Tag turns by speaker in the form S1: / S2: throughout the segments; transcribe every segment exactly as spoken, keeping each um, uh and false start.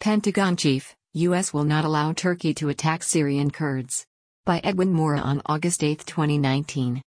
S1: Pentagon Chief, U S will not allow Turkey to attack Syrian Kurds. By Edwin Moore on August eighth, twenty nineteen.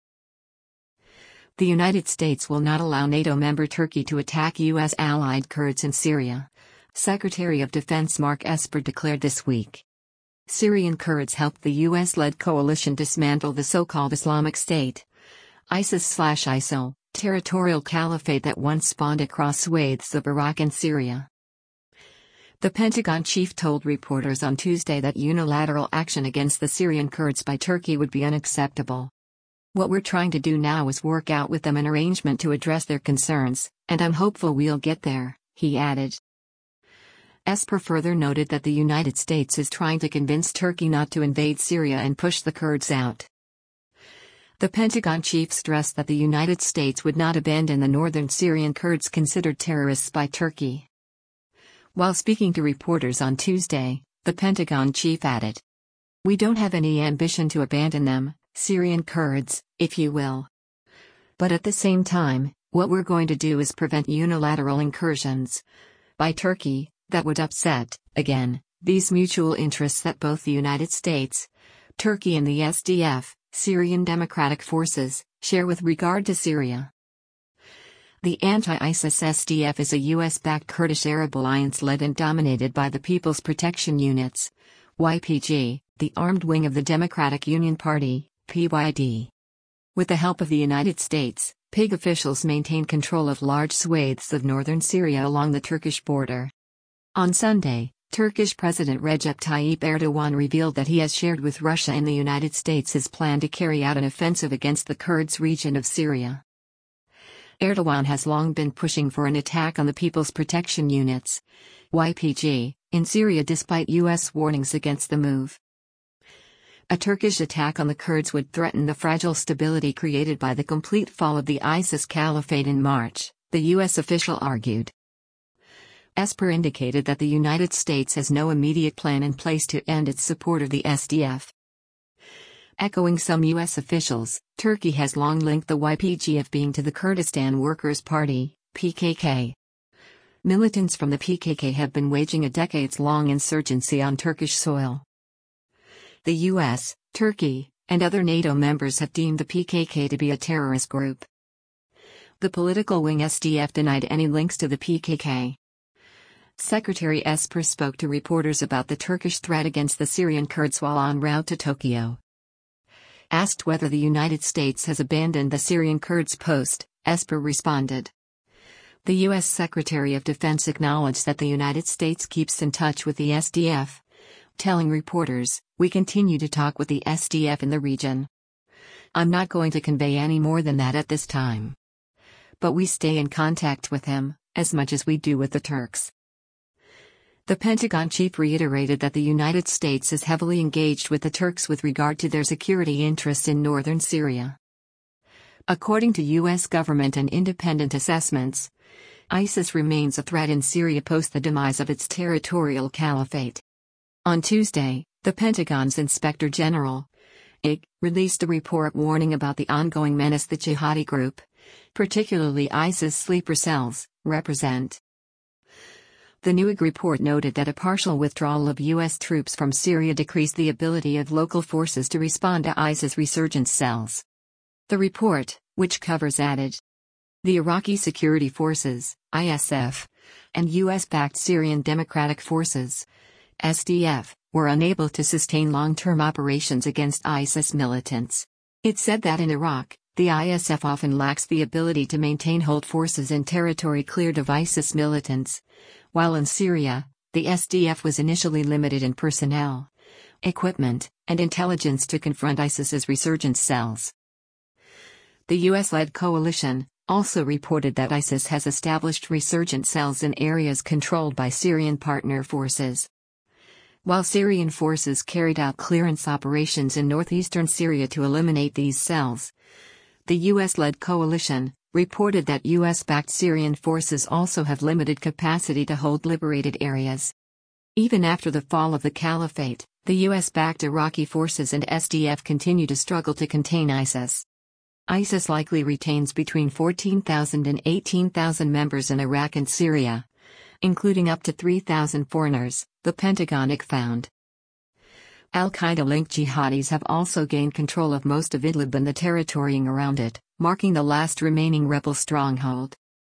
S1: The United States will not allow NATO member Turkey to attack U S allied Kurds in Syria, Secretary of Defense Mark Esper declared this week. Syrian Kurds helped the U S-led coalition dismantle the so-called Islamic State, ISIS/I S I L, territorial caliphate that once spawned across swathes of Iraq and Syria. The Pentagon chief told reporters on Tuesday that unilateral action against the Syrian Kurds by Turkey would be unacceptable. What we're trying to do now is work out with them an arrangement to address their concerns, and I'm hopeful we'll get there, he added. Esper further noted that the United States is trying to convince Turkey not to invade Syria and push the Kurds out. The Pentagon chief stressed that the United States would not abandon the northern Syrian Kurds considered terrorists by Turkey. While speaking to reporters on Tuesday, the Pentagon chief added, "We don't have any ambition to abandon them, Syrian Kurds, if you will. But at the same time, what we're going to do is prevent unilateral incursions by Turkey that would upset, again, these mutual interests that both the United States, Turkey and the S D F, Syrian Democratic Forces, share with regard to Syria." The anti-ISIS S D F is a U S-backed Kurdish Arab alliance led and dominated by the People's Protection Units, Y P G, the armed wing of the Democratic Union Party, P Y D. With the help of the United States, P Y G officials maintain control of large swathes of northern Syria along the Turkish border. On Sunday, Turkish President Recep Tayyip Erdogan revealed that he has shared with Russia and the United States his plan to carry out an offensive against the Kurds region of Syria. Erdogan has long been pushing for an attack on the People's Protection Units, Y P G, in Syria despite U S warnings against the move. A Turkish attack on the Kurds would threaten the fragile stability created by the complete fall of the ISIS caliphate in March, the U S official argued. Esper indicated that the United States has no immediate plan in place to end its support of the S D F. Echoing some U S officials, Turkey has long linked the Y P G of being to the Kurdistan Workers' Party, P K K. Militants from the P K K have been waging a decades-long insurgency on Turkish soil. The U S, Turkey, and other NATO members have deemed the P K K to be a terrorist group. The political wing S D F denied any links to the P K K. Secretary Esper spoke to reporters about the Turkish threat against the Syrian Kurds while en route to Tokyo. Asked whether the United States has abandoned the Syrian Kurds post, Esper responded. The U S Secretary of Defense acknowledged that the United States keeps in touch with the S D F, telling reporters, "We continue to talk with the S D F in the region. I'm not going to convey any more than that at this time. But we stay in contact with him, as much as we do with the Turks." The Pentagon chief reiterated that the United States is heavily engaged with the Turks with regard to their security interests in northern Syria. According to U S government and independent assessments, ISIS remains a threat in Syria post the demise of its territorial caliphate. On Tuesday, the Pentagon's Inspector General, I G, released a report warning about the ongoing menace the jihadi group, particularly ISIS sleeper cells, represent. The new I G report noted that a partial withdrawal of U S troops from Syria decreased the ability of local forces to respond to ISIS resurgence cells. The report, which covers added, the Iraqi Security Forces, I S F, and U S-backed Syrian Democratic Forces, S D F, were unable to sustain long-term operations against ISIS militants. It said that in Iraq, the I S F often lacks the ability to maintain hold forces in territory cleared of ISIS militants, while in Syria, the S D F was initially limited in personnel, equipment, and intelligence to confront ISIS's resurgence cells. The U S-led coalition also reported that ISIS has established resurgent cells in areas controlled by Syrian partner forces. While Syrian forces carried out clearance operations in northeastern Syria to eliminate these cells, the U S-led coalition reported that U S-backed Syrian forces also have limited capacity to hold liberated areas. Even after the fall of the caliphate, the U S-backed Iraqi forces and S D F continue to struggle to contain ISIS. ISIS likely retains between fourteen thousand and eighteen thousand members in Iraq and Syria, including up to three thousand foreigners, the Pentagon found. Al-Qaeda-linked jihadis have also gained control of most of Idlib and the territory around it, marking the last remaining rebel stronghold.